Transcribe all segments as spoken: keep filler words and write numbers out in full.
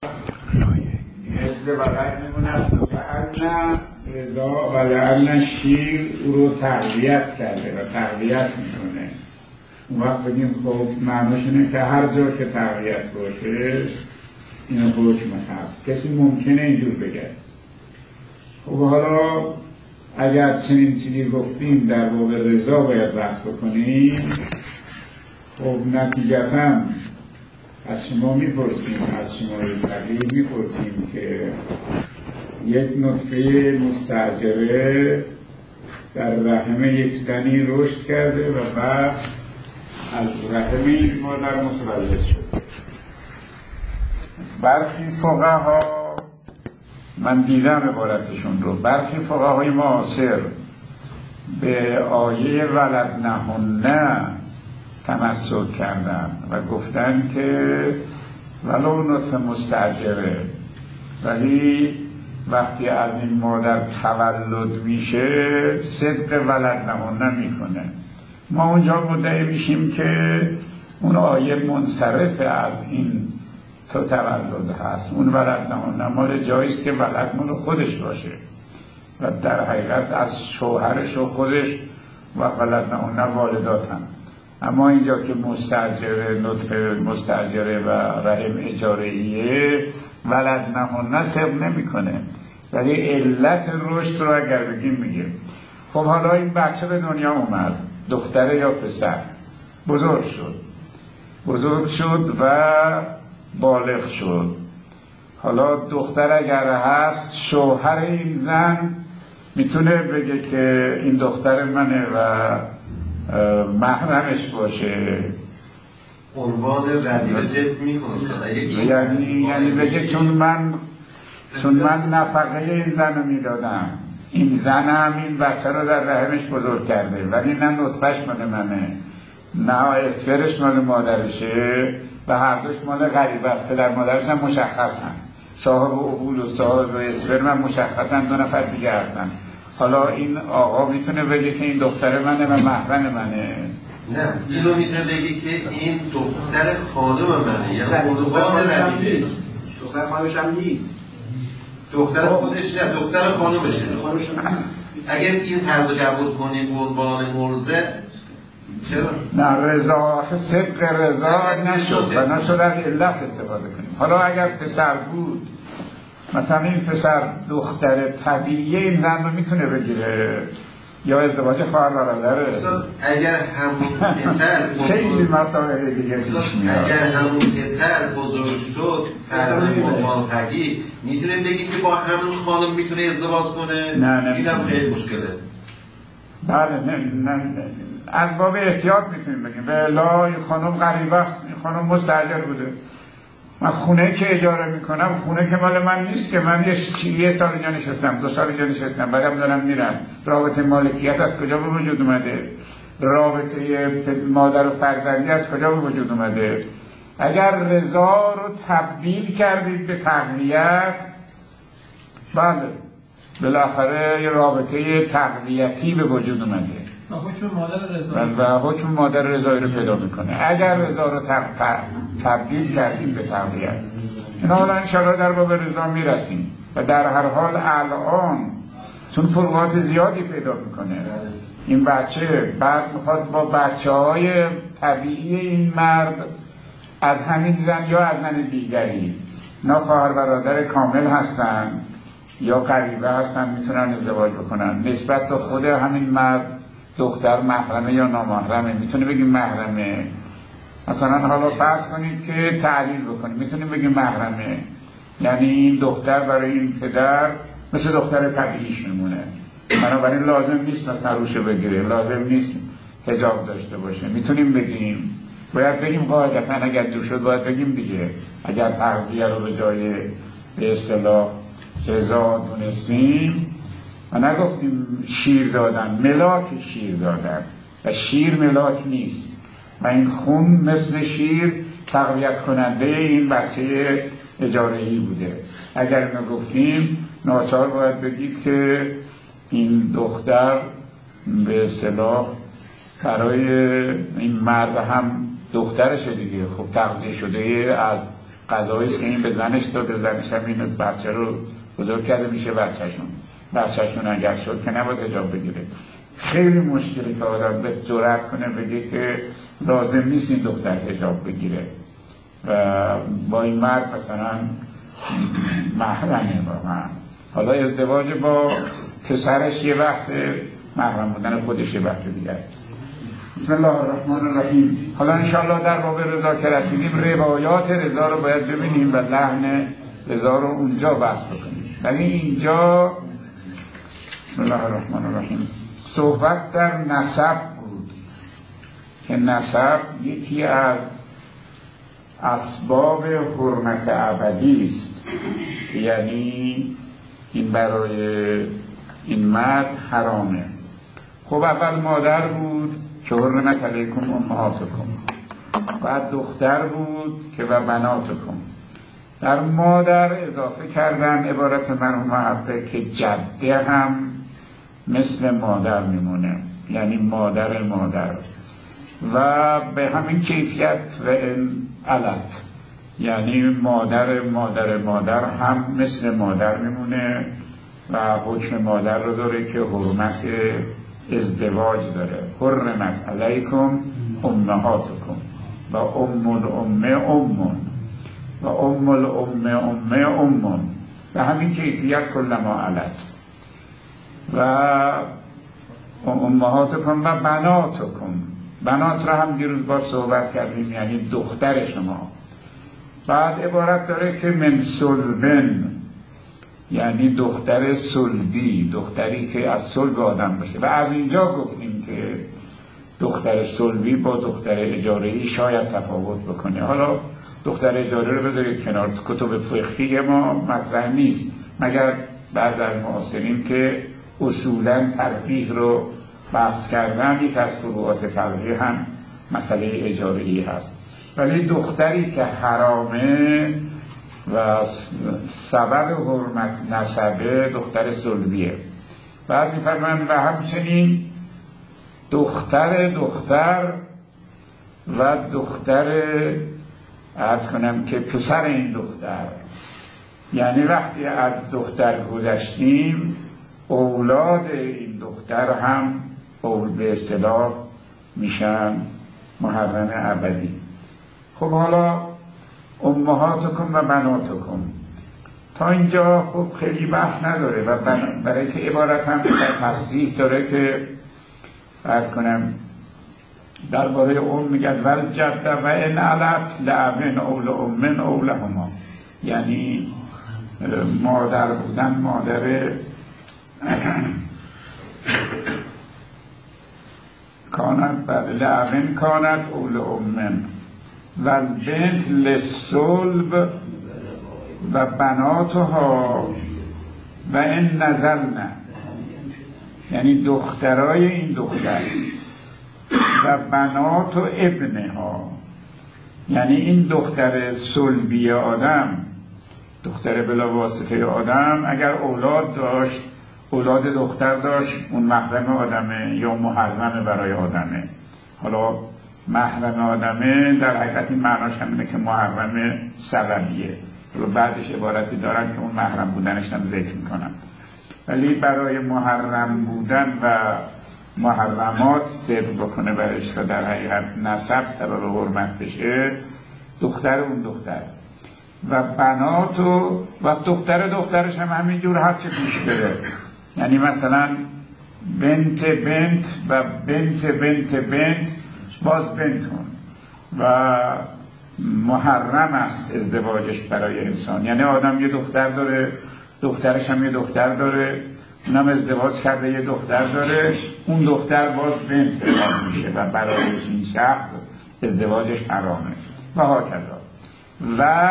مثل وقت میموند ولعن رضا ولعن شیر او رو تقویت کرده و تقویت میکنه. اون وقت بگیم خب معناش اینه که هر جا که تقویت باشه این حکم هست. کسی ممکنه اینجور بگه. خب حالا اگر چنین چیزی گفتیم در باب رضا باید بحث بکنیم، خب نتیجتاً از شما میپرسیم، از شما فقیه میپرسیم که یک نطفه مستأجره در رحم یک زنی رشد کرده و بعد از رحم این مادر متولد شده. برخی فقها، من دیدم عبارتشون رو، برخی فقهای معاصر به آیه ولدنهن تمسک کردن و گفتن که ولو نطفه مستأجره، ولی وقتی از این مادر تولد میشه صدق ولدنهن میکنه. ما اونجا مدعی میشیم که اون آیه منصرف از این تو تولد هست، اون ولدنهن مال جاییست که ولد مال خودش باشه و در حقیقت از شوهرش و خودش و ولدنهن والداتن. اما اینجا که مستأجره، نطفه مستأجره و رحم اجاره‌ایه، ولدنهن سبب نمیکنه، ولی علت رشد رو اگر بگیم میگیم. خب حالا این بچه به دنیا اومد، دختره یا پسر، بزرگ شد بزرگ شد و بالغ شد. حالا دختر اگر هست، شوهر این زن میتونه بگه که این دختر منه و محرمش باشه، عنوان ردیف ضد میکنه. یعنی یعنی بگه چون من چون من نفقه این زن رو میدادم، این زن هم این بچه رو در رحمش بزرگ کرده، ولی نه نطفهش مال منه نه اسفرش مال مادرشه و هر دوش مال غریبه است. پدر مادرش هم مشخصن، صاحب اصول و صاحب اسفر من مشخصن، دو نفر دیگه هستن. حالا این آقا میتونه بگه که این دختر منه و محرم منه؟ نه، اینو میتونه بگه که این دختر خانم منه، یعنی عنوان ردیف نیست. دختر خانمش هم نیست، دختر خودش نه، دختر خانمشه. اگر این طرز قبول کنیم به عنوان مرضع، چرا؟ نه، رضا صدق رضا نشد و نشد در علت استفاده کنیم. حالا اگر پسر بود، مثلا این پسر دختر طبیعی این زن رو میتونه بگیره یا ازدواج خواهر برادره؟ اگر همون پسر خیلی مسائل دیگه پیش میاد. اگر همون پسر بزرگ شد فرزند عنوان طبیعی، میتونه بگی که با همون خانم میتونه ازدواج کنه؟ نه نه، اینم خیلی مشکله. بله نه نه از باب احتیاط میتونیم بگیم به الا این خانم غریبه است، این خانم مستأجر بوده. من خونه که اجاره میکنم، خونه که مال من نیست که من یه, یه سال اینجا نشستم، دو سال اینجا نشستم، بعدم دارم میرم. رابطه مالکیت از کجا به وجود اومده؟ رابطه مادر و فرزندی از کجا به وجود اومده؟ اگر رضا رو تبدیل کردید به تقویت، بله بالاخره یه رابطه تقویتی به وجود اومده و حکم مادر رضا و حکم مادر رضایی رو پیدا میکنه. اگر رضا رو تب... تبدیل کردیم به تقویت، اینا حالا انشاءالله در باب رضا میرسیم. و در هر حال الان چون فروقات زیادی پیدا میکنه این بچه، بعد میخواد با بچه های طبیعی این مرد از همین زن یا از زن دیگری، نه خواهر برادر کامل هستن یا قریبه هستن، میتونن ازدواج بکنن. نسبت به خود همین مرد دختر محرمه یا نامحرمه؟ میتونه بگیم محرمه. مثلا حالا فرض کنید که تعلیل بکنید، میتونیم بگیم محرمه، یعنی این دختر برای این پدر مثل دختر طبیعیش میمونه، بنابراین لازم نیست مثلا روشو بگیره، لازم نیست حجاب داشته باشه. میتونیم بگیم، باید بگیم قاعدتا اگر دور شد باید بگیم دیگه. اگر تغذیه رو به جای به اصطلاح رضا دونستیم و نگفتیم شیر دادن، ملاک شیر دادن و شیر ملاک نیست و این خون مثل شیر تقویت کننده این بچه اجاره‌ای بوده. اگر اینو گفتیم ناچار باید بگید که این دختر به اصطلاح برای این مرد هم دخترشه دیگه، خب تغذیه شده از قضایی که این به زنش داده، زنش هم اینو بچه رو بزرگ کرده میشه بچهشون بچهشون اگر شد که نباید حجاب بگیره. خیلی مشکلی که آدم به جرأت کنه بگه که لازم نیست این دختر حجاب بگیره و با این مرد مثلا محرمه با من. حالا ازدواج با پسرش یه بحث، محرم بودن خودش یه بحث دیگه است. بسم الله الرحمن الرحیم. حالا انشاءالله در باب رضا که رسیدیم روایات رضا رو باید ببینیم و لحن رضا رو اونجا بحث بکنیم. ولی اینجا بسم الله الرحمن الرحیم صحبت در نسب بود که نسب یکی از اسباب حرمت ابدی است، یعنی این برای این مرد حرامه. خب اول مادر بود که حرمت علیکم امهاتکم، بعد دختر بود که و بناتکم. در مادر اضافه کردن عبارت مرحوم حقه که جده هم مثل مادر میمونه، یعنی مادر مادر و به همین کیفیت و این علت، یعنی مادر مادر مادر هم مثل مادر میمونه و حکم مادر رو داره که حرمت ازدواج داره. حرمت علیکم امهاتکم و ام الام ام و ام الام ام ام و همین کیفیت کلما علت و امهاتکم و بناتکم. بنات را هم دیروز با صحبت کردیم، یعنی دختر شما. بعد عبارت داره که من صلبن، یعنی دختر صلبی، دختری که از صلب آدم باشه. و از اینجا گفتیم که دختر صلبی با دختر اجاره‌ای شاید تفاوت بکنه. حالا دختر اجاره رو بذارید کنار، کتب فقهی ما مطرح نیست مگر بعد از معاصرین که اصولاً ترفیع رو بحث کردن. یک از فروعات ترفیع هم مسئله اجاره‌ای هست. ولی دختری که حرامه و سبب حرمت نسبه دختر صلبیه. بعد می‌فرمایند و همچنین دختر دختر و دختر عرض کنم که پسر این دختر، یعنی وقتی از دختر گذشتیم اولاد این دختر هم اول به اصطلاح میشن محرم ابدی. خب حالا امهاتکم و بناتکم تا اینجا خب خیلی بحث نداره و برای که عبارت هم تصریح داره که عرض کنم درباره اون میگد ول جده و ان علت لابن اول امن اولهما، یعنی مادر بودن مادر کانت بر لابن کانت اول امن و بنت للصلب و بناتها و ان نزلن، یعنی دخترای این دختر و بنات و ابنها، یعنی این دختر صلبی آدم، دختر بلا واسطه آدم اگر اولاد داشت، اولاد دختر داشت، اون محرم آدمه یا محرمه برای آدمه. حالا محرم آدمه در حقیقت این معناش همینه که محرم سببیه، رو بعدش عبارتی دارن که اون محرم بودنش هم ذکر میکنن. ولی برای محرم بودن و محرمات صدق بکنه برایش و در حقیقت نسب سبب حرمت بشه، دختر اون دختر و بنات و, و دختر دخترش هم همینجور هر چه پیش بره، یعنی مثلا بنت بنت و بنت بنت بنت باز بنتون و محرم است ازدواجش برای انسان. یعنی آدم یه دختر داره، دخترش هم یه دختر داره، اونم ازدواج کرده یه دختر داره، اون دختر باز بنت حساب میشه و برای این شخص ازدواجش حرامه و هاکذا. و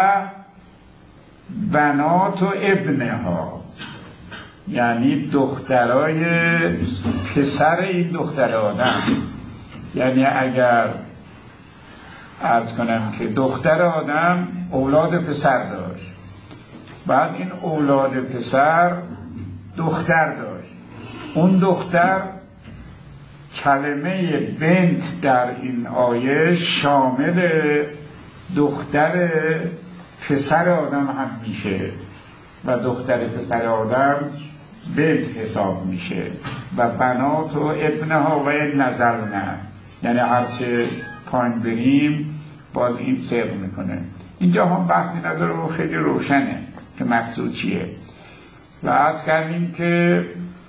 بنات و ابنها، یعنی دخترای پسر این دختر آدم. یعنی اگر عرض کنم که دختر آدم اولاد پسر داشت، بعد این اولاد پسر دختر داشت، اون دختر کلمه بنت در این آیه شامل دختر پسر آدم هم میشه و دختر پسر آدم بنت حساب میشه و بنات و ابنها و این نظر نه، یعنی هرچه پایین بریم باز این صرف میکنه. اینجا هم بحثی نداره و خیلی روشنه که مقصود چیه. و عرض کردیم که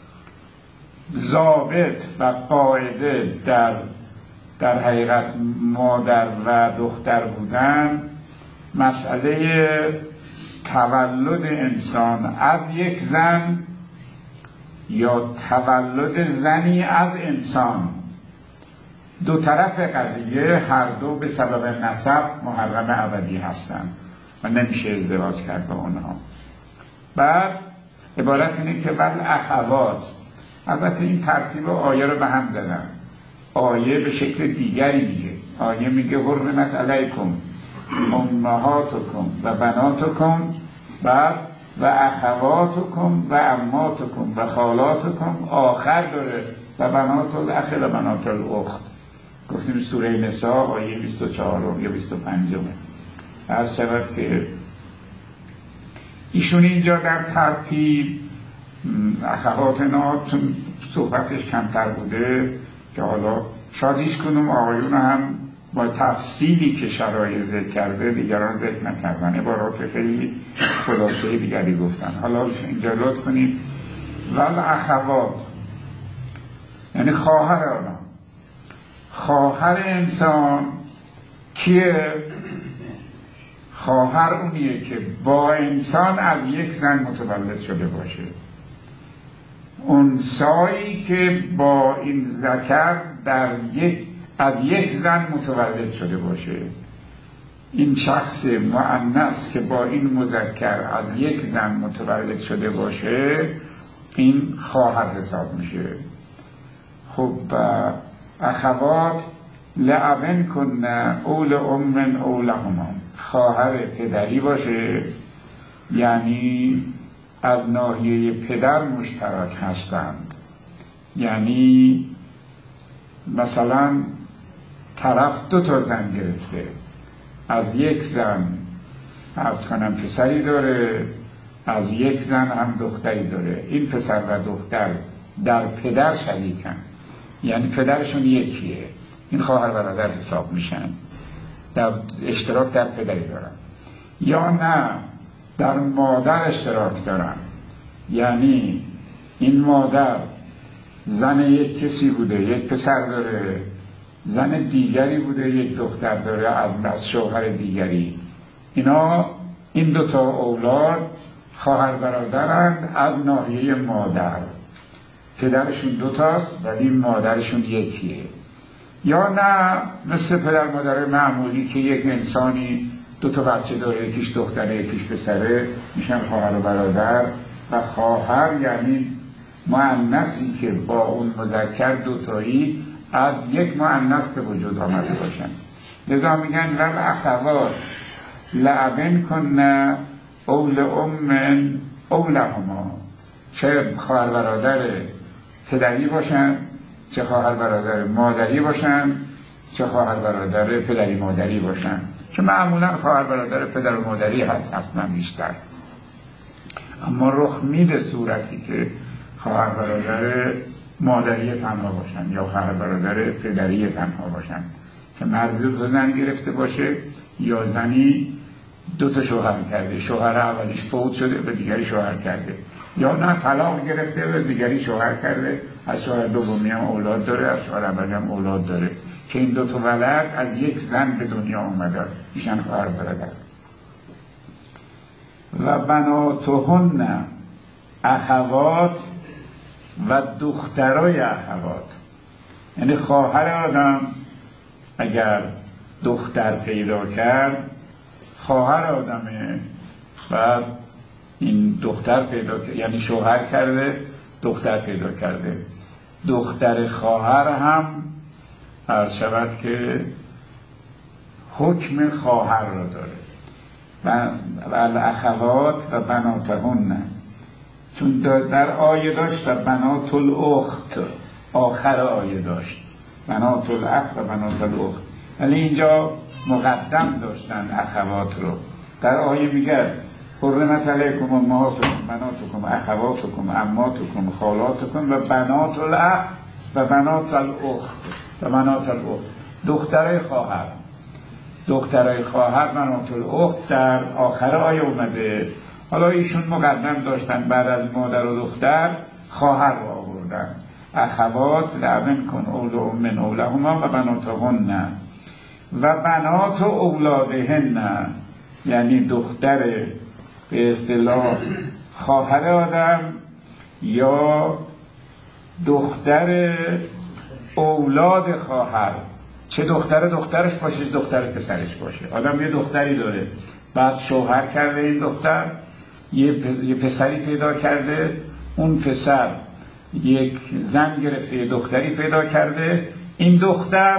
ضابط و قاعده در در حقیقت مادر و دختر بودن مسئله تولد انسان از یک زن یا تولد زنی از انسان، دو طرف قضیه هر دو به سبب نسب محرم ابدی هستند و نمیشه ازدواج کرد با اونها. بعد عبارت اینه که ول اخوات، البته این ترتیب آیه رو به هم زدن. آیه به شکل دیگری میگه، آیه میگه حرمت علیکم امهاتکم و بناتکم، بعد و اخواتکم و عماتکم و خالاتکم، آخر داره و بنات الاخ و بنات الاخت. گفتیم سوره نساء آیه بیست و چهار یا بیست و پنج. هر شود که ایشون اینجا در ترتیب اخواتنا چون صحبتش کمتر بوده که حالا شاید هیچ کنم آقایون هم با تفصیلی که شرایط ذکر کرده دیگران ذکر نکردن، عبارات خیلی خلاصه دیگری گفتن. حالا اینجا لطف کنید ول اخوات یعنی خواهر آدم. خواهر انسان کیه؟ خواهر اونیه که با انسان از یک زن متولد شده باشه. انثایی که با این ذکر در یک از یک زن متولد شده باشه. این شخص مؤنث که با این مذکر از یک زن متولد شده باشه این خواهر حساب میشه. خب اخوات لعبن کن اول امن اولهما، خواهر پدری باشه یعنی از ناحیه پدر مشترک هستند. یعنی مثلا طرف دو تا زن گرفته، از یک زن عرض کنم پسری داره، از یک زن هم دختری داره. این پسر و دختر در پدر شریکن، یعنی پدرشون یکیه، این خواهر برادر حساب میشن، در اشتراک در پدری دارن. یا نه در مادر اشتراک دارن، یعنی این مادر زن یک کسی بوده، یک پسر داره، زن دیگری بوده، یک دختر داره از شوهر دیگری. اینا این دوتا اولاد خواهر برادرند از ناحیه مادر، پدرشون دوتاست ولی مادرشون یکیه. یا نه مثل پدر مادر معمولی که یک انسانی دو تا بچه داره، یکیش دختره یکیش پسره، میشن خواهر و برادر. و خواهر یعنی مؤنثی که با اون مذکر دوتایی از یک مؤنث به وجود آمده باشن. لذا میگن ول اخوات لعبن کن اول امن اولهما، چه خواهر برادر پدری باشن، چه خواهر برادر مادری باشن، چه خواهر برادر پدری مادری باشن، که معمولا خواهر برادر پدر و مادری هست اصلا بیشتر. اما رخ میده صورتی که خواهر برادر مادری تنها باشن یا خواهر برادر پدری تنها باشن، که مرد دو زن گرفته باشه یا زنی دو تا شوهر کرده، شوهر اولیش فوت شده به دیگری شوهر کرده، یا نه طلاق گرفته به دیگری شوهر کرده، از شوهر دومی هم اولاد داره، از شوهر اولی هم اولاد داره، که این دو تا ولد از یک زن به دنیا اومده میشن خواهر برادر. و بناتهن اخوات و دخترای اخوات، یعنی خواهر آدم اگر دختر پیدا کرد خواهر آدمه، و این دختر پیدا کرد یعنی شوهر کرده دختر پیدا کرده، دختر خواهر هم عرض شود که حکم خواهر رو داره. و الاخوات و بناتهن، چون در آیه داشت و بنات الاخت، آخر آیه داشت بنات الاخ و بنات الاخت، ولی اینجا مقدم داشتن اخوات رو. در آیه میگه حرمت علیکم امهاتکم بناتکم اخواتکم عماتکم خالاتکم و بنات الاخ و بنات الاخت و بنات الاخت دخترای خواهر دخترای خواهر بنات الاخت در آخر آیه اومده. حالا ایشون مقدم داشتن بعد از مادر و دختر خواهر رو آوردن. اخوات لابن کن اولو من اولهما و بناتهن و بنات اولادهن، یعنی دختر به اصطلاح خواهر آدم یا دختر اولاد خواهر، چه دختر دخترش باشه دختر پسرش باشه. آدم یه دختری داره بعد شوهر کرده، این دختر یه پسری پیدا کرده، اون پسر یک زن گرفته یه دختری پیدا کرده، این دختر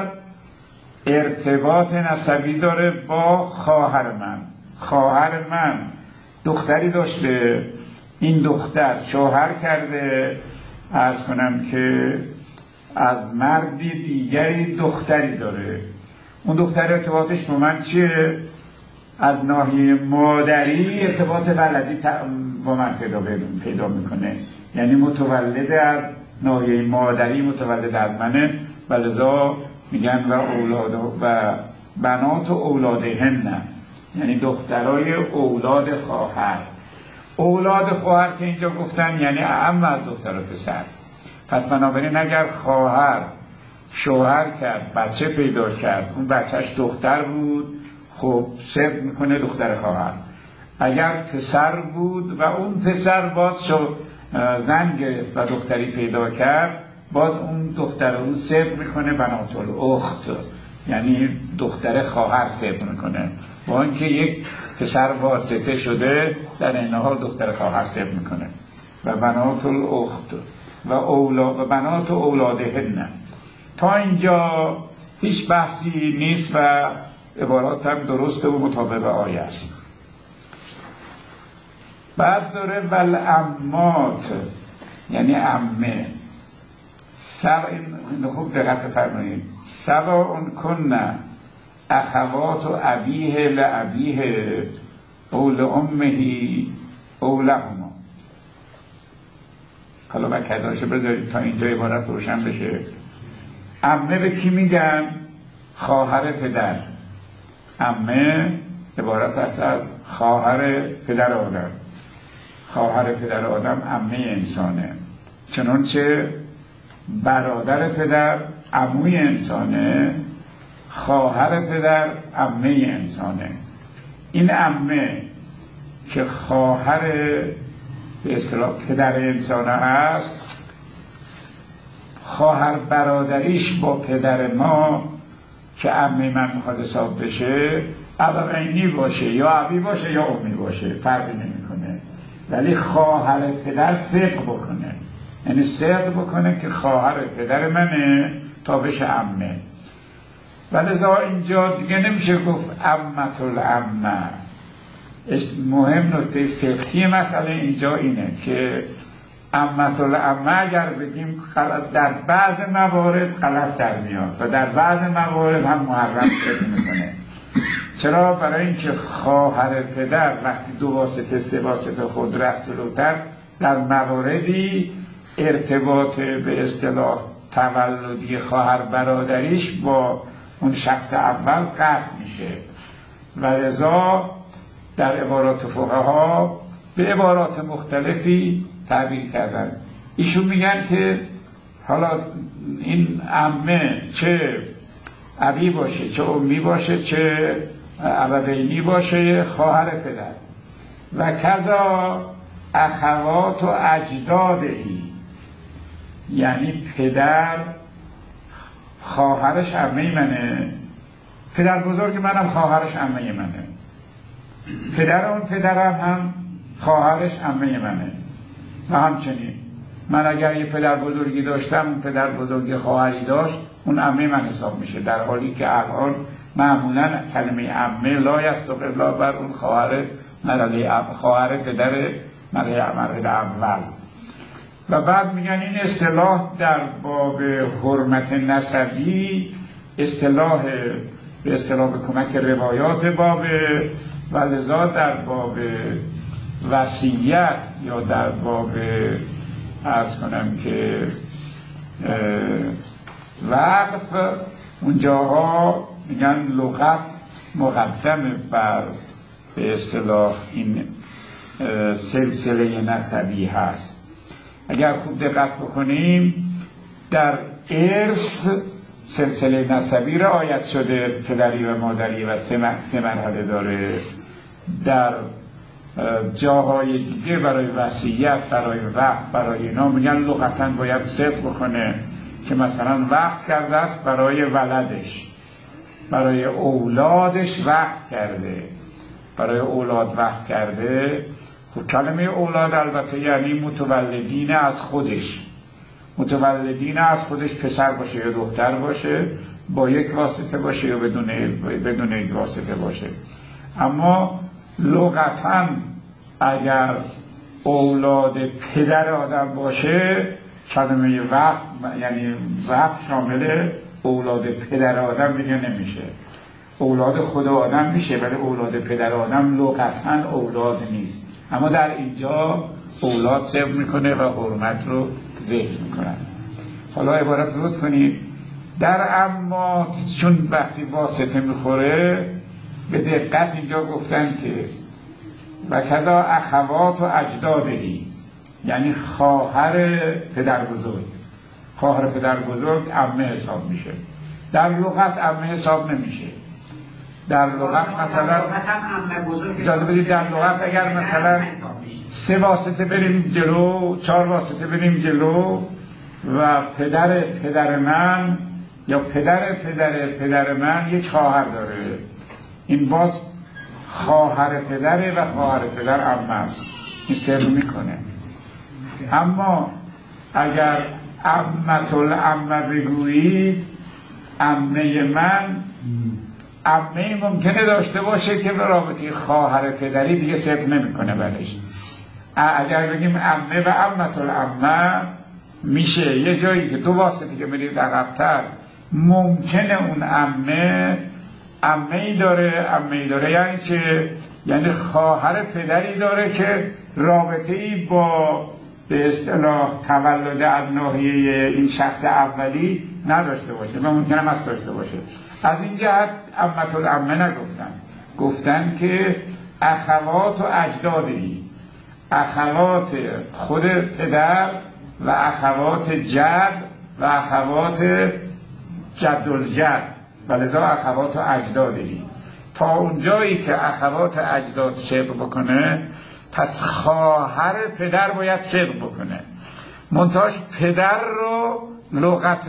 ارتباط نسبی داره با خواهر من. خواهر من دختری داشته، این دختر شوهر کرده، عرض کنم که از مردی دیگری دختری داره. اون دختر ارتباطش با من چیه؟ از ناحیه مادری ارتباط ولدی با من پیدا پیدا میکنه، یعنی متولد از ناحیه مادری متولد از منه، ولذا میگن و اولاد و بنات و اولادهن، یعنی دخترای اولاد خواهر. اولاد خواهر که اینجا گفتن یعنی اعم از دختر و پسر. پس بنابراین اگر خواهر شوهر کرد بچه پیدا کرد، اون بچهش دختر بود، خب سبت میکنه دختر خواهر. اگر پسر بود و اون پسر باز شد زن گرفت و دختری پیدا کرد، باز اون دختر رو سبت میکنه بنات الاخت، یعنی دختر خواهر سبت میکنه، با اینکه یک پسر واسطه شده در این حال دختر خواهر سبت میکنه. و بنات الاخت و اولاد و بنات اولادهن. تا اینجا هیچ بحثی نیست و عبارات هم درسته و مطابق آیه است. بعد داره والعمات، یعنی عمه. سب این خوب دقت فرمایید، سواء کن اخوات و ابیه لابیه او لامه او لهما. حالا با کداشو بذارید تا اینجا عبارت روشن بشه. عمه به کی میگن؟ خواهر پدر. عمه عبارت است از خواهر پدر آدم. خواهر پدر آدم عمه انسانه، چنانچه برادر پدر عموی انسانه، خواهر پدر عمه انسانه. این عمه که خواهر به اصطلاح پدر انسانه است، خواهر برادریش با پدر ما که عمه من میخواد حساب بشه، ابوینی باشه یا ابی باشه یا امی باشه، فرقی نمیکنه، ولی خواهر پدر صدق بکنه، یعنی صدق بکنه که خواهر پدر منه تا بشه عمه. ولذا اینجا دیگه نمیشه گفت عمت العمه. مهم نکته فقهی مسئله اینجا اینه که عمت العمه اگر بگیم در بعض موارد غلط در میاد و در بعض موارد هم محرم شده میکنه. چرا؟ برای اینکه خواهر پدر وقتی دو واسطه سه واسطه خود رفت جلوتر، در مواردی ارتباط به اصطلاح تولدی خواهر برادریش با اون شخص اول قطع میشه و لذا در عبارات فقها به عبارات مختلفی تعبیر کردن. ایشون میگن که حالا این عمه چه ابی باشه چه امی باشه چه ابوینی باشه، خواهر پدر. و کذا اخوات و اجدادهی، یعنی پدر خواهرش عمه منه، پدر بزرگ منم خواهرش عمه منه، پدر اون پدرم هم خواهرش عمه منه. و همچنین من اگر یه پدر بزرگی داشتم، اون پدر بزرگی خواهری داشت، اون عمه من حساب میشه، در حالی که الان معمولا کلمه عمه لا یستقل الا بر اون خواهر مرحله خواهر پدر مرحله اول. و بعد میگن این اصطلاح در باب حرمت نسبی اصطلاح به اصطلاح به کمک روایات باب و لذا در باب وصیت یا در باب عرض کنم که وقف اونجاها میگن لغت مقدم بر به اصطلاح این سلسله نسبی هست. اگر خوب دقت بکنیم در ارث سلسله نسبی رعایت شده، پدری و مادری و سه مرحله داره. در جاهای دیگه برای وصیت، برای وقف، برای اینا میگن لغتاً باید صدق بکنه که مثلا وقف کرده است برای ولدش، برای اولادش وقف کرده، برای اولاد وقف کرده. خب کلمه اولاد البته یعنی متولدین از خودش، متولدین از خودش پسر باشه یا دختر باشه، با یک واسطه باشه یا بدون بدون یک واسطه باشه. اما لغتاً اگر اولاد پدر آدم باشه کلمه وقف یعنی وقف شامل اولاد پدر آدم دیگه نمیشه. اولاد خود آدم میشه ولی اولاد پدر آدم لغتاً اولاد نیست. اما در اینجا اولاد صرف میکنه و حرمت رو ذکر میکنن. حالا عبارت رو کنید در اما چون وقتی واسطه میخوره به دقت اینجا گفتن که و کذا اخوات و اجدادهی، یعنی خواهر پدر بزرگ. خواهر پدر بزرگ عمه حساب میشه، در لغت عمه حساب نمیشه. در لغت مثلا اجازه بدید در لغت اگر مثلا سه واسطه بریم جلو، چهار واسطه بریم جلو و پدر پدر من یا پدر پدر پدر من یک خواهر داره، این باز خواهر پدره و خواهر پدر عمه است، این سر میکنه. اما اگر عمت العمه بگویید، عمه من عمه ممکنه داشته باشه که به رابطه خواهر پدری دیگه صدق نمیکنه برش. اگر بگیم عمه و عمت العمه میشه یه جایی که دو واسطه که برید عقب‌تر ممکنه اون عمه عمه ای داره، عمه ای داره یعنی چه؟ یعنی خواهر پدری داره که رابطه ای با به اصطلاح تولد از ناحیه این شخص اولی نداشته باشه و ممکنه هم داشته باشه. از این جهت عمت العمه نگفتن، گفتن که اخوات و اجدادی، اخوات خود پدر و اخوات جد و اخوات جد الجد و لذا اخوات و اجدادی. تا اونجایی که اخوات اجداد صدق بکنه پس خواهر پدر باید صدق بکنه. منتهاش پدر رو لغت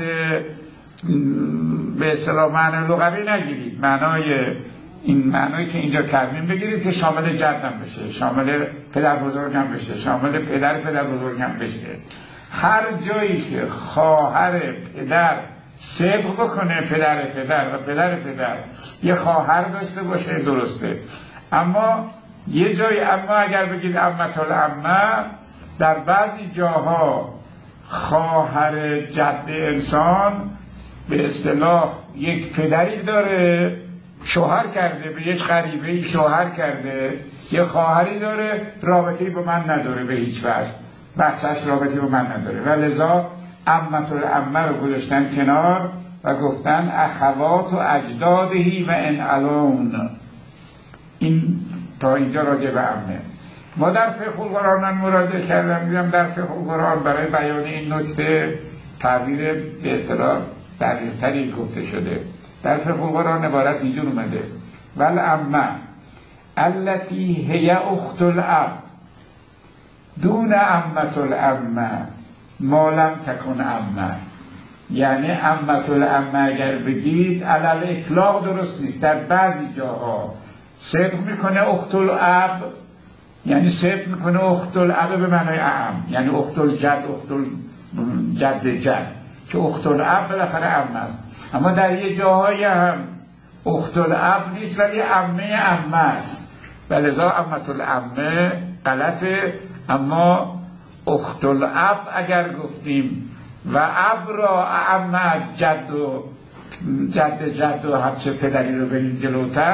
به اصطلاح معنی لغوی نگیرید، معنای این معنایی که اینجا کردیم بگیرید که شامل جدم بشه، شامل پدر بزرگم بشه، شامل پدر پدر بزرگم بشه. هر جایی که خواهر پدر صدق بکنه پدر پدر و پدر پدر یه خواهر داشته باشه درسته. اما یه جایی اما اگر بگید عمت العمه، در بعضی جاها خواهر جد انسان به اصطلاح یک پدری داره شوهر کرده، به یک غریبه شوهر کرده، یه خواهری داره رابطه‌ای با من نداره به هیچ وجه، بچه‌ش رابطه‌ای با من نداره و لذا عمت العمه رو گذاشتن کنار و گفتن اخوات و اجدادهی و ان علون. این تا اینجا راجع به عمه. ما در فقه القرآن مراجعه کردم، دیدم در فقه القرآن برای بیان این نکته تعبیر به اصطلاح دقیق‌تری گفته شده. در فقه القرآن عبارت اینجور اومده ول عمه التي هي اخت الاب دون عمت العمه ما لم تکن عمه. یعنی عمت العمه اگر بگید علل اطلاق درست نیست، در بعضی جاها صدق میکنه اخت الاب، یعنی صدق میکنه اخت الاب به معنای اعم، یعنی اخت الجد، اخت الجد جد که اخت الاب بالاخره عمه است. اما در یه جاهای هم اخت الاب نیست ولی عمه عمه است و لذا عمت العمه غلطه. اما اخت الاب اگر گفتیم و اب را عمه جد و جد جد و حدش پدری رو بریم جلوتر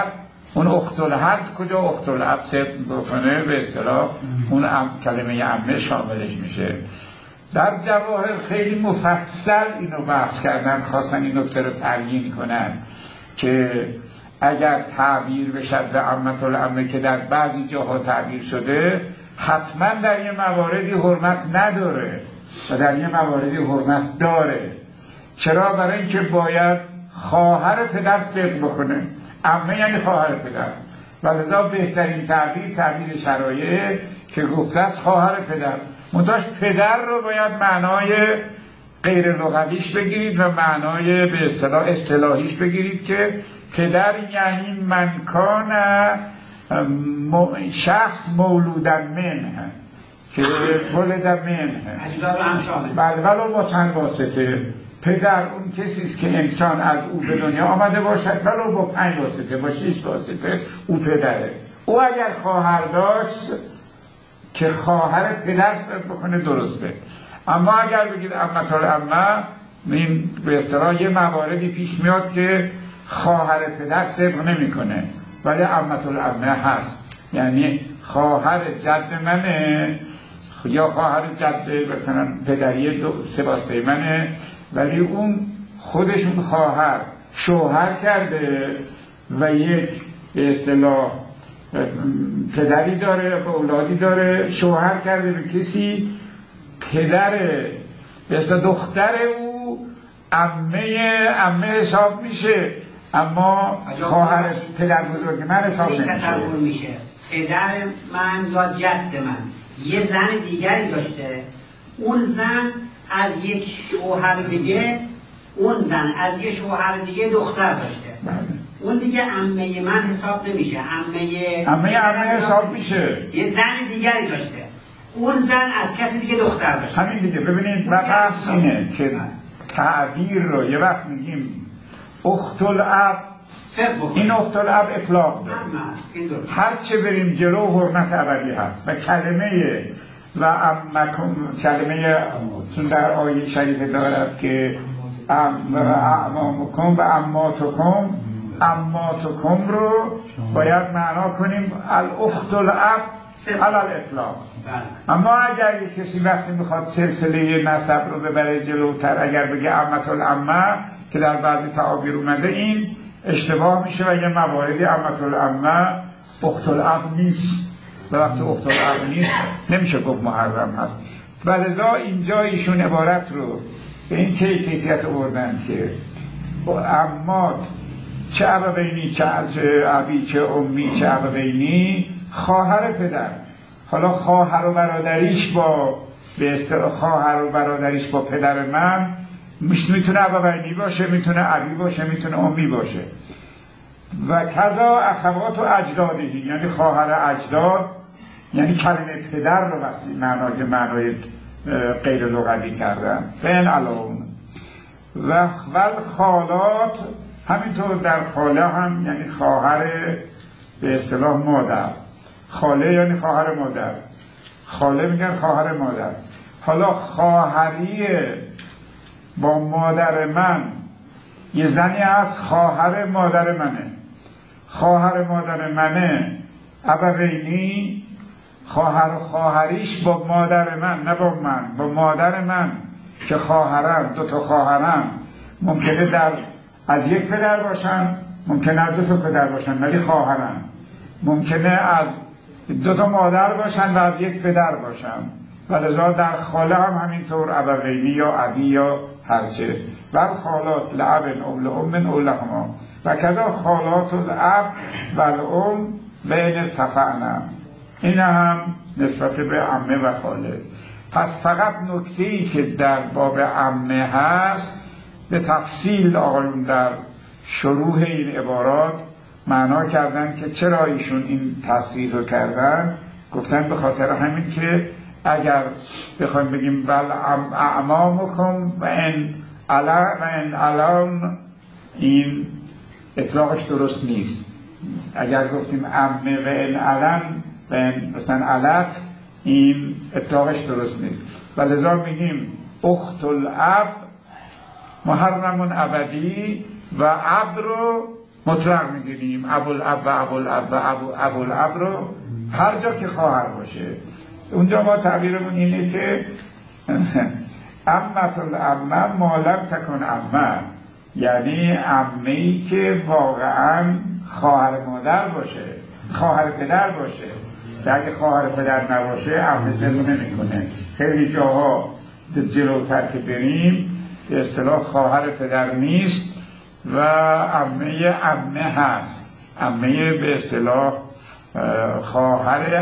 اون اخت الحد کجا اخت الاب صدق بکنه به اصطلاح اون ام کلمه عمه شاملش میشه. در جواهر خیلی مفصل اینو بحث کردن، خواستن این نکته رو تعیین کنن که اگر تعبیر بشه به عمه العمه که در بعضی جاها تعبیر شده حتما در یه مواردی حرمت نداره و در یه مواردی حرمت داره. چرا؟ برای اینکه باید خواهر پدر صدق بکنه. عمه یعنی خواهر پدر و لذا بهترین تعبیر تعبیر شرایع که گفته است خواهر پدر. منتاش پدر رو باید معنای غیر لغویش بگیرید و معنای به اصطلاح اصطلاحیش بگیرید که پدر یعنی من کان شخص مولودن منه که ولد منه اجداد رو هم شامل. بله، ولو با چند واسطه. پدر اون کسی است که انسان از او به دنیا آمده باشد ولو با پنج واسطه، با شش واسطه او پدره. او اگر خواهر داشت که خواهر پدر صدق بکنه درسته. اما اگر بگید عمه العمه، این به اصطلاح یه مواردی پیش میاد که خواهر پدر صدق نمیکنه ولی عمه العمه هست، یعنی خواهر جد منه یا خواهر جد مثلا پدری دو سه واسطه منه ولی اون خودشون خواهر شوهر کرده و یک به اصطلاح پدری داره و اولادی داره، شوهر کرده به کسی، پدره به اصطلاح دختر او عمه عمه حساب میشه اما خواهر پدر بزرگ من حساب نمیشه. میشه پدر من یا جد من یه زن دیگری داشته، اون زن از یک شوهر دیگه اون زن از یک شوهر دیگه دختر داشته، اون دیگه عمه من حساب نمیشه، عمه عمه عمه حساب میشه. یه زن دیگری داشته، اون زن از کسی دیگه دختر داشته. همین دیگه. ببینید بحث اینه که تعبیر رو یه وقت میگیم اخت الاب، این اخت الاب اطلاق داره، هر چه بریم جلو حرمت ابدی هست و کلمه و امکم کلمه چون در آیه شریفه دارد که اعمامکم و اماتکم، اماتکم رو باید معنا کنیم الاخت الاب علی الاطلاق. اما اگر یک کسی وقتی میخواد سلسله نسب رو ببره جلوتر اگر بگه عمه العمه که در بعضی تعابیر اومده این اشتباه میشه و یه مواردی عمه العمه اخت الاب نیست و وقتی اخت الاب نیست نمیشه گفت محرم هست. و لذا اینجا ایشون عبارت رو به این کیفیت آوردن که عمات چه ابوینی چه ابی چه امی چه ابوینی خواهر پدر. حالا خواهر و برادریش با به اصطلاح خواهر و برادریش با پدر من میتونه ابوینی باشه، میتونه ابی باشه، میتونه امی باشه. و کذا اخوات و اجدادی، یعنی خواهر اجداد، یعنی کلمه پدر رو وقتی معنای معنای غیر لغوی کردن فین علام و ول خالات، همینطور در خاله هم یعنی خواهر به اصطلاح مادر. خاله یعنی خواهر مادر، خاله میگن خواهر مادر. حالا خواهری با مادر من یه زنی هست خواهر مادر منه، خواهر مادر منه ابوینی، خواهر و خواهریش با مادر من، نه با من، با مادر من که خواهرم، دو تا خواهرم ممکنه در از یک پدر باشن، ممکنه دو تا پدر باشن ولی خواهرم، ممکنه از دو تا مادر باشن و از یک پدر باشن و لذا در خاله هم همینطور ابوینی یا ابی یا هرچه. و خالات لعب او لأم او لهما و کذا خالات الاب و الام بین ارتفعنا، این هم نسبت به عمه و خاله. پس فقط نکته‌ای که در باب عمه هست به تفصیل آقایون در شروح این عبارات معنا کردن که چرا ایشون این تصریح رو کردن. گفتن به خاطر همین که اگر بخوایم بگیم بل اعمامکم و ان علا و ان علان، این اطلاقش درست نیست. اگر گفتیم عمه و ان علن و ان مثلا علت، این اطلاقش درست نیست. و لذا میگیم اخت الاب محرمون ابدی و اب رو مطلق میگیریم، ابوالاب و ابوالاب و ابو ابوالاب رو هر جا که خواهر باشه. اونجا ما تعبیرمون اینه که عمت العمه ما لم تکن عمه، یعنی عمه‌ای که واقعا خواهر مادر باشه، خواهر پدر باشه. که اگه خواهر پدر نباشه عمه ظلم نمیکنه. خیلی جاها جلوتر که بریم به اصطلاح خواهر پدر نیست و عمه عمه هست، عمه به اصطلاح خواهر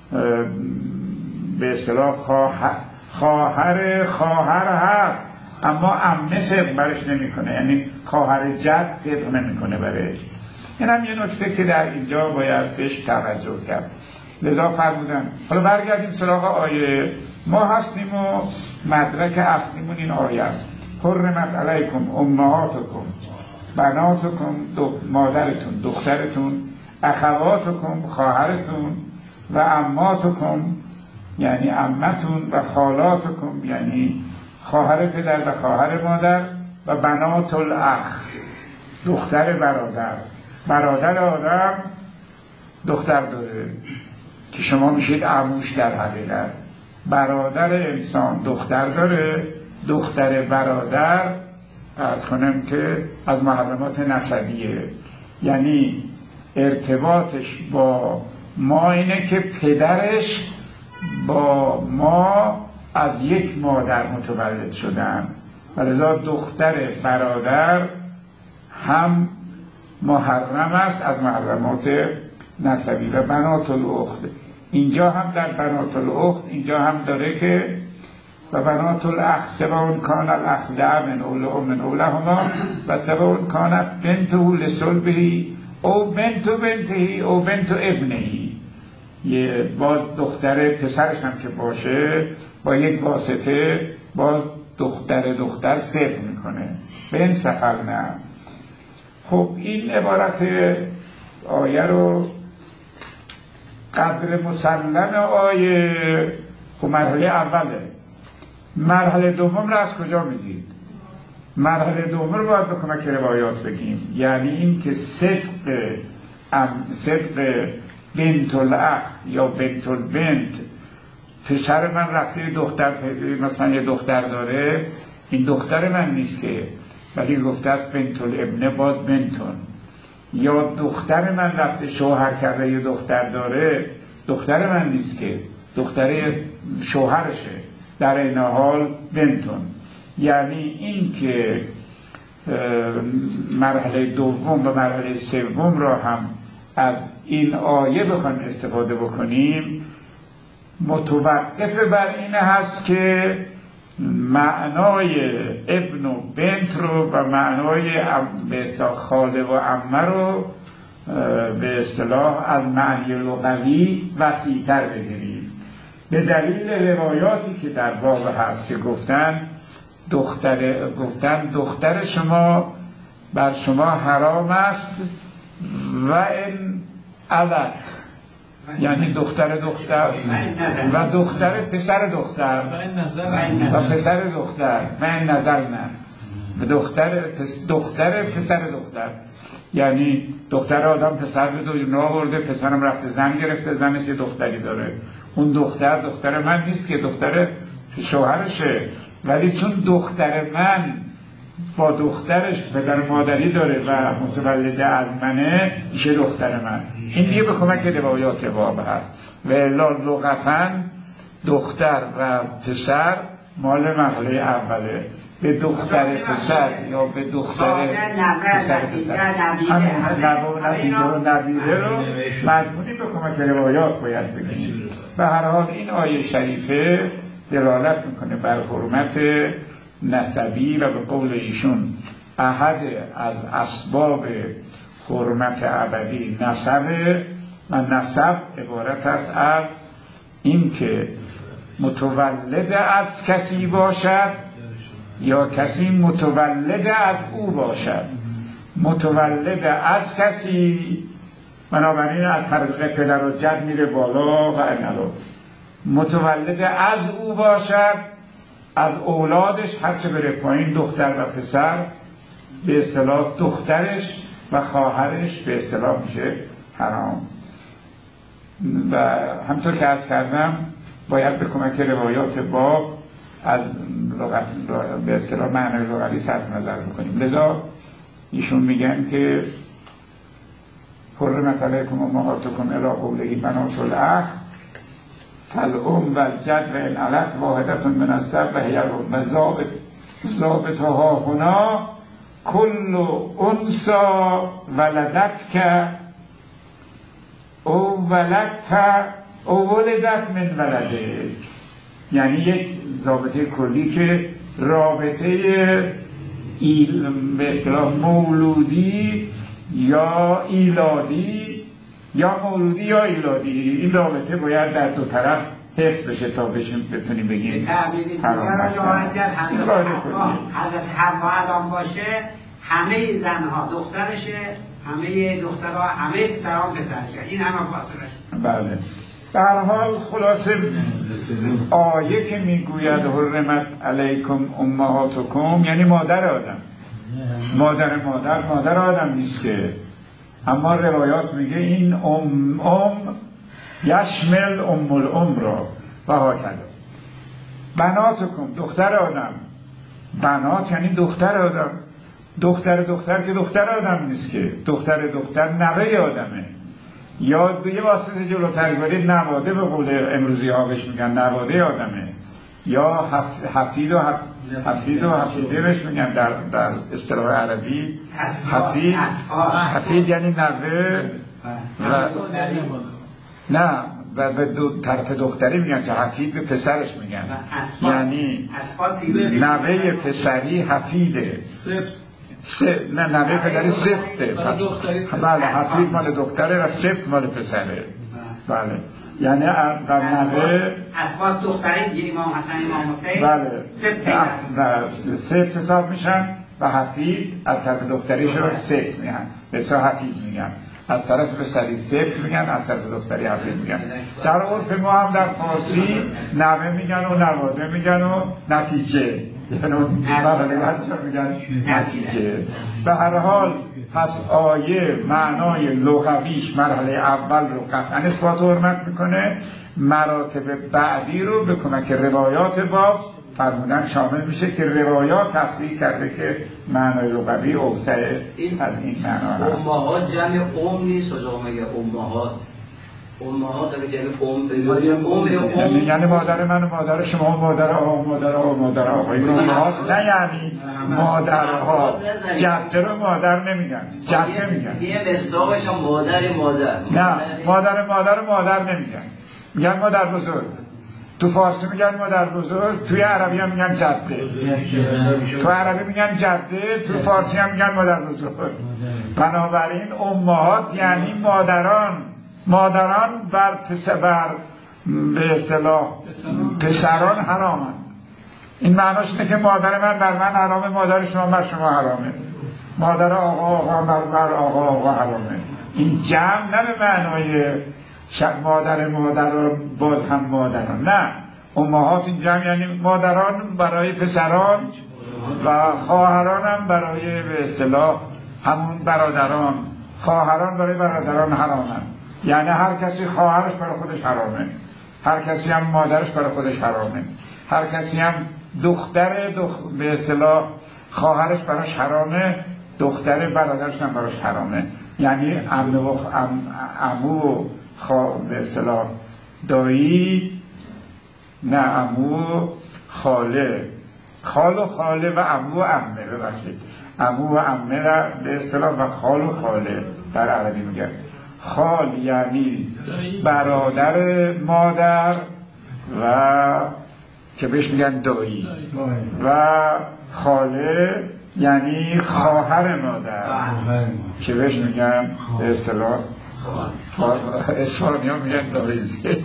به اصطلاح خواهر خواهر خواهر هست، اما عمه صدق برش نمیکنه، یعنی خواهر جد صدق نمیکنه برش. این هم یه نکته که در اینجا باید بهش توجه کرد. لذا فرمودن. حالا برگردیم سراغ آیه. ما هستیم و مدرک اصلیمون این آیه است. حرمت علیکم امهاتکم بناتکم، مادرتون دخترتون، اخواتکم خواهرتون، و عماتکم یعنی عمتون، و خالاتکم یعنی خواهر پدر و خواهر مادر، و بنات الاخ دختر برادر. برادر آدم دختر داره که شما میشید عموش در حقیقت. برادر انسان دختر داره، دختر برادر از کنم که از محرمات نسبیه، یعنی ارتباطش با ما اینه که پدرش با ما از یک مادر متولد شدن، ولذا دختر برادر هم محرم است از محرمات نسبی. و بنات الاخت اینجا هم در بنات الاخت اینجا هم داره که و بنات الاخ سواء کان الاخ لأب او لأم او لهما و سواء کانت بنته لصلبه او بنت بنته او بنت ابنه. یه با دختر پسرش هم که باشه با یک واسطه با دختر دختر صدق میکنه به این سفر نه. خب این عبارت آیه رو قدر مسلم آیه خب مرحله اوله. مرحله دوم رو از کجا میگید؟ مرحله دوم رو باید به کمک روایات بگیم، یعنی این که صدق صدق بنت الاخ یا بنت البنت، پسر من رفته دختر مثلا یه دختر داره، این دختر من نیست که، ولی گفته است بنت الابنه باز بنتون. یا دختر من رفته شوهر کرده یه دختر داره، دختر من نیست که، دختر شوهرشه، در این حال بنتون. یعنی این که مرحله دوم و مرحله سوم را هم از این آیه بخوایم استفاده بکنیم متوقف بر این هست که معنای ابن و بنت رو و معنای به اصطلاح خاله و عمه رو به اصطلاح از معنی لغوی وسیع‌تر بگیریم، به دلیل روایاتی که در باب هست که گفتن دختر گفتن دختر شما بر شما حرام است و این علت، یعنی دختر دختر و دختر پسر دختر و پسر دختر و این نظر نه و دختر پس دختر پسر دختر، یعنی دختر آدم پسر به دنیا آورده، پسرم رفته زن گرفته، زنش یه دختری داره، اون دختر دختر من نیست که، دختر شوهرشه، ولی چون دختر من با دخترش پدر مادری داره و متولده از منه میشه دختر من. این دیگه به کمک روایات باب هست. و الا لغتاً دختر و پسر مال مرحله اوله. به دختر پسر یا به دختر پسر پسر همین نبیه و نبیه رو مجموعی به کمک روایات باید بگیم. به هر حال این آیه شریفه دلالت میکنه بر حرمت نسبی و به قول ایشون احد از اسباب حرمت ابدی نسب و نسب عبارت است از این که متولد از کسی باشد یا کسی متولد از او باشد. متولد از کسی بنابراین از طریق پدر و جد میره بالا و انالو. متولد از او باشد از اولادش هرچه بره پایین دختر و پسر به اصطلاح دخترش و خواهرش به اصطلاح میشه حرام. و همطور که عرض کردم باید به کمک روایات باب از لغت به اصطلاح معنای لغوی صرف نظر بکنیم. لذا ایشون میگن که حرمت علیکم امهاتکم الی قوله بنات الاخ فالام و الجد و ان علت واحدة من السب و هی و ضابطها هنا کل انثی ولدتک او ولدت او ولدت من ولده، یعنی یک ضابطه کلی که رابطه ایل به اصطلاح مولودی یا ایلادی یا مولودی یا ایلادی، این رابطه باید در دو طرف حفظ بشه تا بتونیم بگیم حرام. حضرت حوا الان باشه همه زنها دخترشه، همه دخترها همه پسرها پسرشه، این همه فاصلش. بله. در حال خلاصه آیه که میگوید حرمت علیکم امهاتکم یعنی مادر آدم، مادر مادر مادر آدم نیست که، اما روایات میگه این ام ام یشمل ام الام را و ها کرده. بناتکم دختر آدم، بنات یعنی دختر آدم، دختر دختر که دختر آدم نیست که، دختر دختر نوه آدمه، یا دو یه واسطه جلوتر برید نواده به قول امروزی ها بهش میگن نواده آدمه، یا حفید و حفید و حفیده بهش میگن در, در اصطلاح عربی. حفید حفید یعنی نوه و نه و به دو طرف دختری میگن که حفید به پسرش میگن، یعنی نوه پسری حفیده، سه نه نوه پدری سبته، بله حفید مال دختره و سبت مال پسره. بله یعنی در نوه اسباب دختری دیگه امام حسن امام حسین بله سبت حساب میشن و حفید از طرف دختریش رو سبت میگن، بسیار حفید میگن، از طرف پسری سبت میگن، از طرف دختری حفید میگن. در عرف ما هم در فارسی نوه میگن و نواده میگن و نتیجه میگن نتیجه. به هر حال پس آیه معنای لغویش مرحله اول رو قطعا اثبات و حرمت میکنه، مراتب بعدی رو به کمک روایات باب فرمودن شامل میشه که روایات تصریح کرده که معنای لغوی اوسع از این معنا هست. امهات جمع ام نیست، و میگه امهات امهات اگه جمع ام بگیم ام یعنی مادر من و مادر شما و مادر آقا مادر آقا مادر آقا، این امهات نه یعنی مادرها، جده رو مادر نمیگن، جده میگن، یه مصداقش هم مادر مادر نه مادر مادر مادر نمیگن، میگن مادر بزرگ. تو فارسی میگن مادر بزرگ، توی عربی هم میگن جده، تو عربی میگن جده، تو فارسی هم میگن مادر بزرگ. بنابراین امهات یعنی مادران، مادران بر پسر بر به اصطلاح پسران حرامن. این معناش اینه که مادر من بر من حرامه، مادر شما بر شما حرامه، مادر آقا آقا بر بر آقا آقا حرامه. این جمع نه به معنای مادر مادران باز هم مادران، نه، امهات این جمع یعنی مادران برای پسران و خواهران هم برای به اصطلاح همون برادران، خواهران برای برادران حرامن، یعنی هر کسی خواهرش برای خودش حرامه، هر کسی هم مادرش برای خودش حرامه، هر کسی هم دختر دخ... به اصطلاح خواهرش براش حرامه، دختر برادرش هم براش حرامه، یعنی عمو و عمو و خوا... به اصطلاح دایی، نه عمو خاله، خال و خاله و عمو و عمه، ببخشید عمو و عمه در به اصطلاح و خال و خاله در عربی میگن. خال یعنی برادر مادر و که بهش میگن دایی، و خاله یعنی خواهر مادر که بهش میگن به اصطلاح اسپانیا میگن داییزه.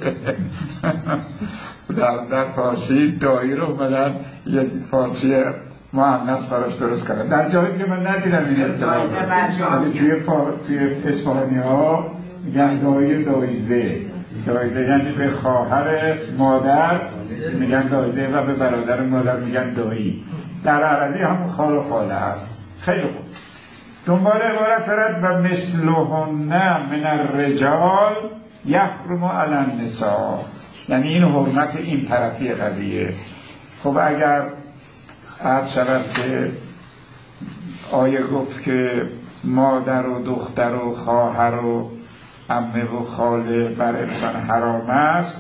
در, در فارسی دایی رو اومدن یک فارسی مؤنث براش درست کردن، در جایی که من ندیدم این اصطلاح، توی توی اسپانیا میگن دایی داییزه، داییزه یعنی به خواهر مادر میگن داییزه و به برادر مادر میگن دایی. در عربی هم خال و خاله هست. خیلی خوب. دنبال عبارت دارد و مثلهن من الرجال یحرم علی النساء، یعنی این حرمت این طرفی قضیه. خب اگر عرض شود که آیه گفت که مادر و دختر و خواهر و عمه و خاله بر انسان حرام است،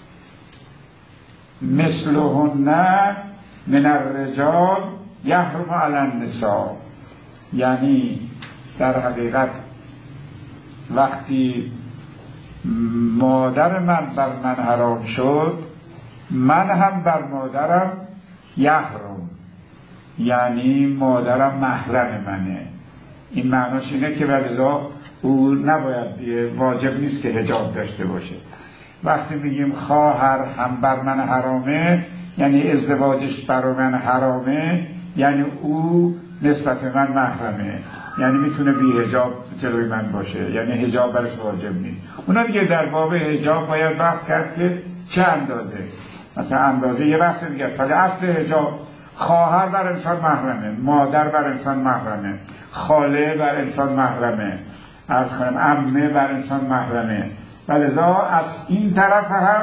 مثلهن من الرجال یحرم علی النساء، یعنی در حقیقت وقتی مادر من بر من حرام شد، من هم بر مادرم یحرم، یعنی مادرم محرم منه. این معناش اینه که ولذا او نباید، واجب نیست که حجاب داشته باشه. وقتی میگیم خواهر هم بر من حرامه، یعنی ازدواجش بر من حرامه، یعنی او نسبت من محرمه، یعنی میتونه بی حجاب جلوی من باشه، یعنی حجاب برش واجب نیست. اونا دیگه در باب حجاب باید بحث کرد که چه اندازه، مثلا اندازه یه بحث دیگه. ولی اصل حجاب خواهر بر انسان محرمه، مادر بر انسان محرمه، خاله بر انسان محرمه، از کنم عمه بر انسان محرمه. ولذا از این طرف هم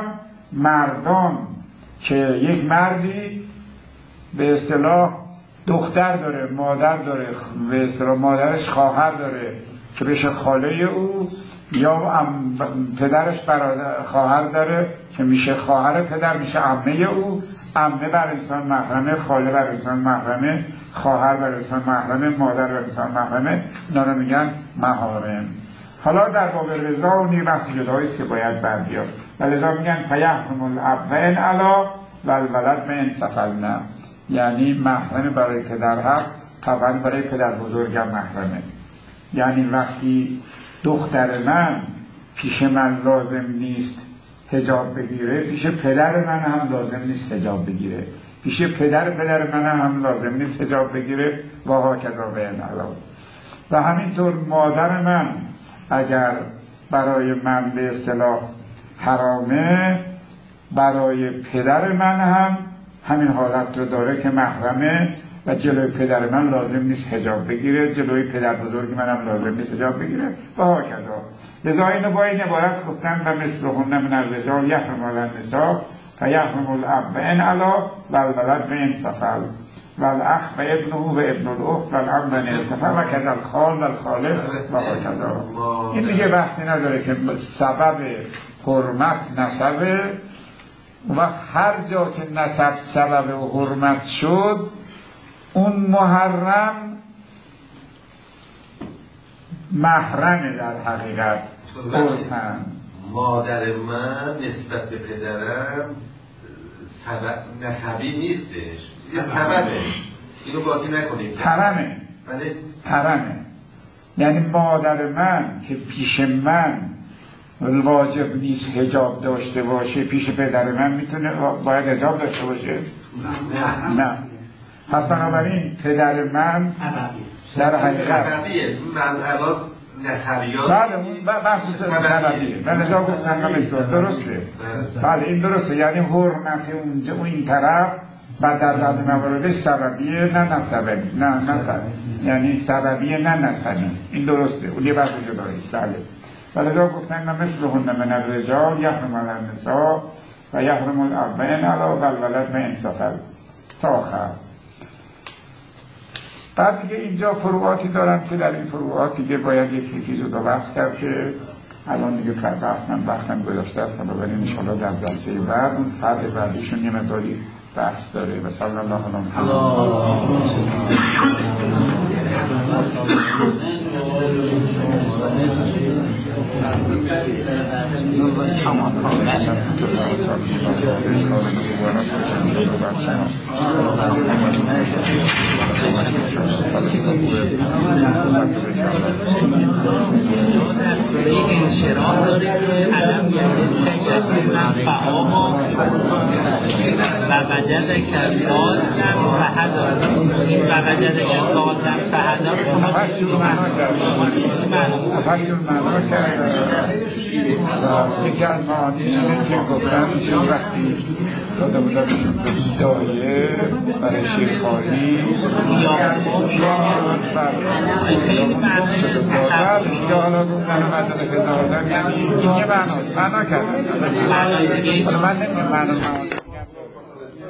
مردان که یک مردی به اصطلاح دختر داره، مادر داره، به اصطلاح مادرش خواهر داره که بشه خاله او، یا پدرش برادر خواهر داره که میشه خواهر پدر، میشه عمه او. عمه بر انسان محرمه، خاله بر انسان محرمه، خواهر بر انسان محرمه، مادر بر انسان محرمه. اینا رو میگن محارم. حالا در باب رضا و نیم بحث جدایی است که باید بردیاد. ولذا میگن فیحرم الاب و ان علا و الولد من سفلنا، یعنی محرم برای پدر هست، طبعا برای پدر بزرگم محرمه. یعنی وقتی دختر من پیش من لازم نیست حجاب بگیره، پیش پدر من هم لازم نیست حجاب بگیره، پیش پدر پدر من هم لازم نیست حجاب بگیره و هاکذا و ان علا. و همینطور مادر من اگر برای من به اصطلاح حرامه، برای پدر من هم همین حالت رو داره که محرمه و جلوی پدر من لازم نیست حجاب بگیره، جلوی پدر بزرگ من هم لازم نیست حجاب بگیره و هاکذا. لذا اینو با این عبارت گفتن و مثلهن من الرجال یحرم علی النساء فیحرم الاب و ان علا و الولد و ان سفل و الاخ و ابنه و ابن الاخت و العم و ان ارتفع و کذا الخال و الخاله و هاکذا. این دیگه بحثی نداره که سبب حرمت نسبه، و هر جا که نسب سبب حرمت شد اون محرم محرمه در حقیقت. حرمت مادر من نسبت به پدرم سبب نسبی نیستش، یه سببه، اینو قاطی نکنیم. حرمه، بله حرمه، یعنی مادر من که پیش من واجب نیست حجاب داشته باشه، پیش پدر من میتونه باید حجاب داشته باشه؟ نه نه. پس بنابراین پدر من در حقیقت سببیه، مزعلاس نسبیات. بله اون بحث سببیه. من نجا گفتم نمیستور درسته. بله این درسته، یعنی حرمت اونجا اون این طرف و در بعض موارد سببیه نه نسبیه، نه نسبیه، یعنی سببیه نه نسبیه. این درسته، اون یه بحث جداییست. بله. ولذا گفتن مثلهن من الرجال یحرم علی النساء و یحرم الاب و ان علا و الولد و ان سفل تا آخر. بعد دیگه اینجا فروعاتی دارن که در این فروعات دیگه باید یکی یکی جدا بحث کرد که الان دیگه بحثم وقتم گذاشته است، بنابراین ان شاءالله در جلسه بعد اون فرد بعدیشون یه مقداری بحث داره. و صلی الله علیه در سوره انشراح داره که علم یجد که یتیما فآوا و وجد که سالن فهدا. این و وجد که سالن فهدا رو شما چجوری معنا کرد؟ یکی از معانیش اینه که گفتن چون وقتی داده بودن به دایه برای شیرخواری خیابون خیلی معنی سبکی یا حالا گفتن مدرسه دادم یعنی این یه معناست معنا کردن معنای دیگه من نمیدونم معنا